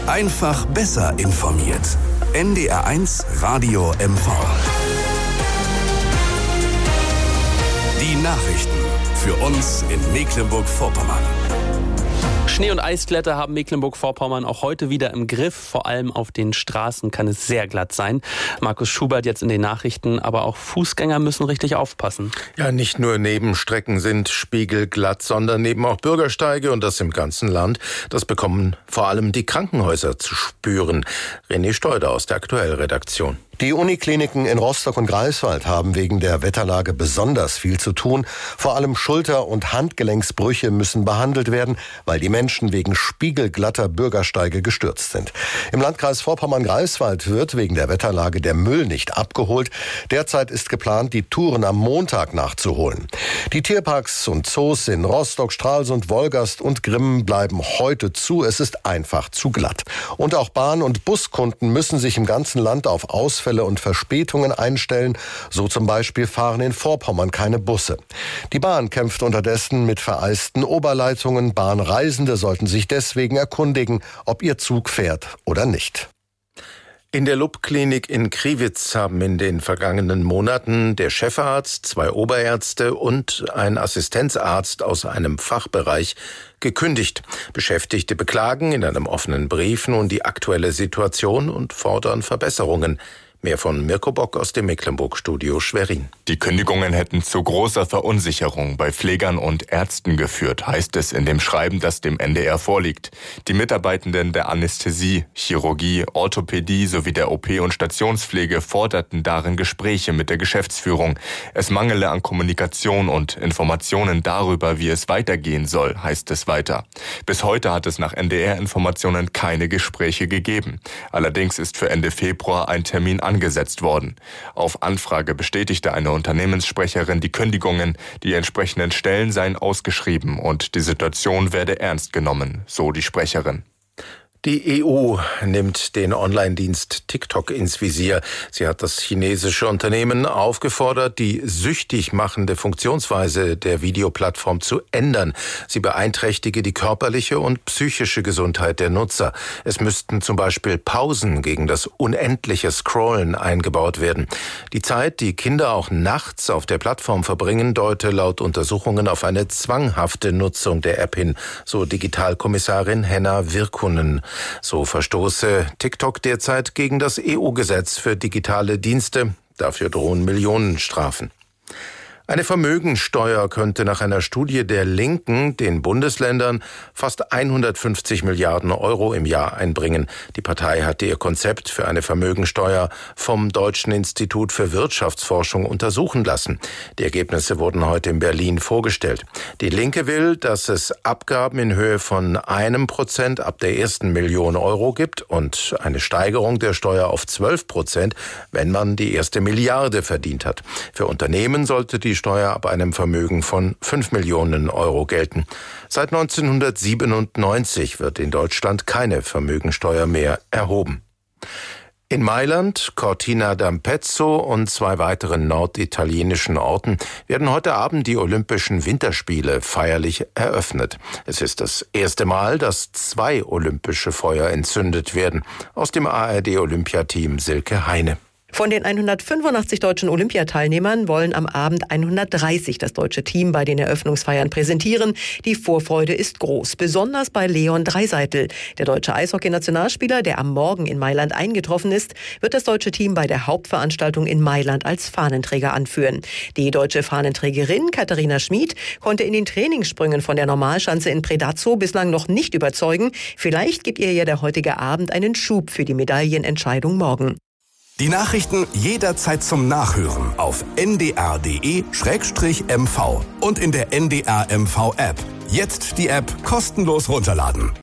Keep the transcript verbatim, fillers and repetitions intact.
Einfach besser informiert. N D R eins Radio M V. Die Nachrichten für uns in Mecklenburg-Vorpommern. Schnee- und Eiskletter haben Mecklenburg-Vorpommern auch heute wieder im Griff. Vor allem auf den Straßen kann es sehr glatt sein. Markus Schubert jetzt in den Nachrichten, aber auch Fußgänger müssen richtig aufpassen. Ja, nicht nur Nebenstrecken sind spiegelglatt, sondern eben auch Bürgersteige und das im ganzen Land. Das bekommen vor allem die Krankenhäuser zu spüren. René Steuder aus der Aktuell-Redaktion. Die Unikliniken in Rostock und Greifswald haben wegen der Wetterlage besonders viel zu tun. Vor allem Schulter- und Handgelenksbrüche müssen behandelt werden, weil die Menschen wegen spiegelglatter Bürgersteige gestürzt sind. Im Landkreis Vorpommern-Greifswald wird wegen der Wetterlage der Müll nicht abgeholt. Derzeit ist geplant, die Touren am Montag nachzuholen. Die Tierparks und Zoos in Rostock, Stralsund, Wolgast und Grimmen bleiben heute zu. Es ist einfach zu glatt. Und auch Bahn- und Buskunden müssen sich im ganzen Land auf Ausfälle und Verspätungen einstellen. So zum Beispiel fahren in Vorpommern keine Busse. Die Bahn kämpft unterdessen mit vereisten Oberleitungen. Bahnreisende sollten sich deswegen erkundigen, ob ihr Zug fährt oder nicht. In der L U B-Klinik in Kriwitz haben in den vergangenen Monaten der Chefarzt, zwei Oberärzte und ein Assistenzarzt aus einem Fachbereich gekündigt. Beschäftigte beklagen in einem offenen Brief nun die aktuelle Situation und fordern Verbesserungen. Mehr von Mirko Bock aus dem Mecklenburg-Studio Schwerin. Die Kündigungen hätten zu großer Verunsicherung bei Pflegern und Ärzten geführt, heißt es in dem Schreiben, das dem N D R vorliegt. Die Mitarbeitenden der Anästhesie, Chirurgie, Orthopädie sowie der O P- und Stationspflege forderten darin Gespräche mit der Geschäftsführung. Es mangele an Kommunikation und Informationen darüber, wie es weitergehen soll, heißt es weiter. Bis heute hat es nach N D R-Informationen keine Gespräche gegeben. Allerdings ist für Ende Februar ein Termin angesetzt worden. Auf Anfrage bestätigte eine Unternehmenssprecherin die Kündigungen. Die entsprechenden Stellen seien ausgeschrieben und die Situation werde ernst genommen, so die Sprecherin. Die E U nimmt den Online-Dienst TikTok ins Visier. Sie hat das chinesische Unternehmen aufgefordert, die süchtig machende Funktionsweise der Videoplattform zu ändern. Sie beeinträchtige die körperliche und psychische Gesundheit der Nutzer. Es müssten zum Beispiel Pausen gegen das unendliche Scrollen eingebaut werden. Die Zeit, die Kinder auch nachts auf der Plattform verbringen, deute laut Untersuchungen auf eine zwanghafte Nutzung der App hin, so Digitalkommissarin Henna Virkkunen. So verstoße TikTok derzeit gegen das E U-Gesetz für digitale Dienste. Dafür drohen Millionenstrafen. Eine Vermögensteuer könnte nach einer Studie der Linken den Bundesländern fast hundertfünfzig Milliarden Euro im Jahr einbringen. Die Partei hatte ihr Konzept für eine Vermögensteuer vom Deutschen Institut für Wirtschaftsforschung untersuchen lassen. Die Ergebnisse wurden heute in Berlin vorgestellt. Die Linke will, dass es Abgaben in Höhe von einem Prozent ab der ersten Million Euro gibt und eine Steigerung der Steuer auf zwölf Prozent, wenn man die erste Milliarde verdient hat. Für Unternehmen sollte die Steuer ab einem Vermögen von fünf Millionen Euro gelten. Seit neunzehnhundertsiebenundneunzig wird in Deutschland keine Vermögensteuer mehr erhoben. In Mailand, Cortina d'Ampezzo und zwei weiteren norditalienischen Orten werden heute Abend die Olympischen Winterspiele feierlich eröffnet. Es ist das erste Mal, dass zwei olympische Feuer entzündet werden. Aus dem A R D-Olympiateam Silke Heine. Von den hundertfünfundachtzig deutschen Olympiateilnehmern wollen am Abend hundertdreißig das deutsche Team bei den Eröffnungsfeiern präsentieren. Die Vorfreude ist groß, besonders bei Leon Dreiseitel. Der deutsche Eishockey-Nationalspieler, der am Morgen in Mailand eingetroffen ist, wird das deutsche Team bei der Hauptveranstaltung in Mailand als Fahnenträger anführen. Die deutsche Fahnenträgerin Katharina Schmid konnte in den Trainingssprüngen von der Normalschanze in Predazzo bislang noch nicht überzeugen. Vielleicht gibt ihr ja der heutige Abend einen Schub für die Medaillenentscheidung morgen. Die Nachrichten jederzeit zum Nachhören auf n d r punkt d e Schrägstrich m v und in der N D R M V App. Jetzt die App kostenlos runterladen.